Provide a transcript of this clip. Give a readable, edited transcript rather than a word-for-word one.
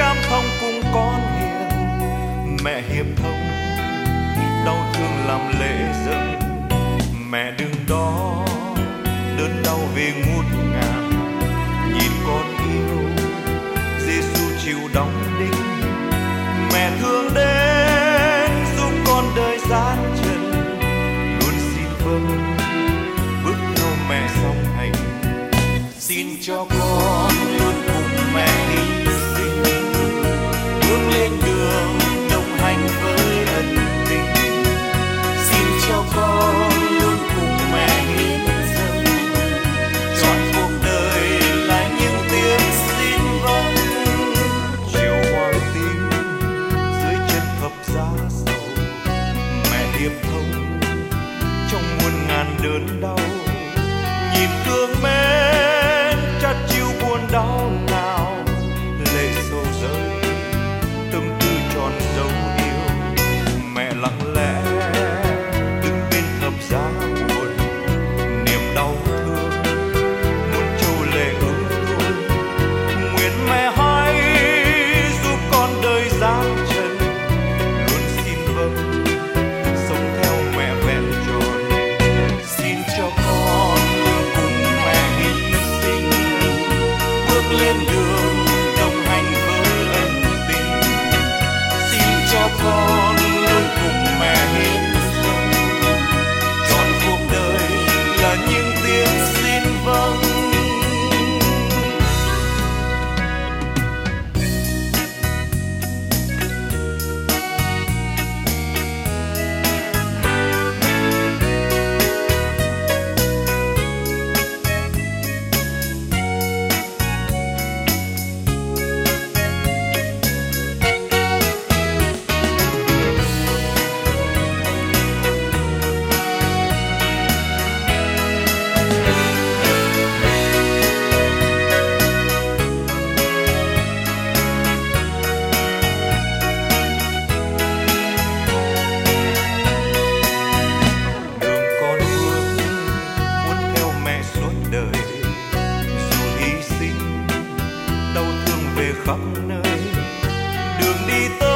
cảm thông cùng con hiền. Mẹ hiệp thông đau thương làm lệ dâng. Mẹ đừng đó đớn đau về ngút ngàn. Nhìn con yêu Giêsu chịu đóng đinh. Mẹ thương đến giúp con đời gian trần. Luôn xin vâng bước theo mẹ song hành. Xin cho con luôn cùng mẹ hy sinh, bước lên đường đồng hành với ân tình. Xin cho con luôn cùng mẹ hiến dâng, chọn cuộc đời là những tiếng xin vâng. Chiều hoàng tím dưới chân thập giá sầu, mẹ hiệp thông trong muôn ngàn đớn đau. Nhìn thương mến chắt chiu buồn đau nào, lệ sầu rơi tâm tư tròn dấu yêu. Mẹ lặng lẽ đứng bên thập giá buồn, niềm đau thương muôn trâu lệ ướt đuôi. Nguyện mẹ hãy giúp con đời gian trần, luôn xin vâng sống theo mẹ vẹn tròn. Xin cho con luôn cùng mẹ hy sinh, bước lên đường đồng hành với ân tình. Xin cho con luôn cùng mẹ hiến dâng, chọn cuộc đời là những tiếng xin vâng. Khắp nơi đường đi tới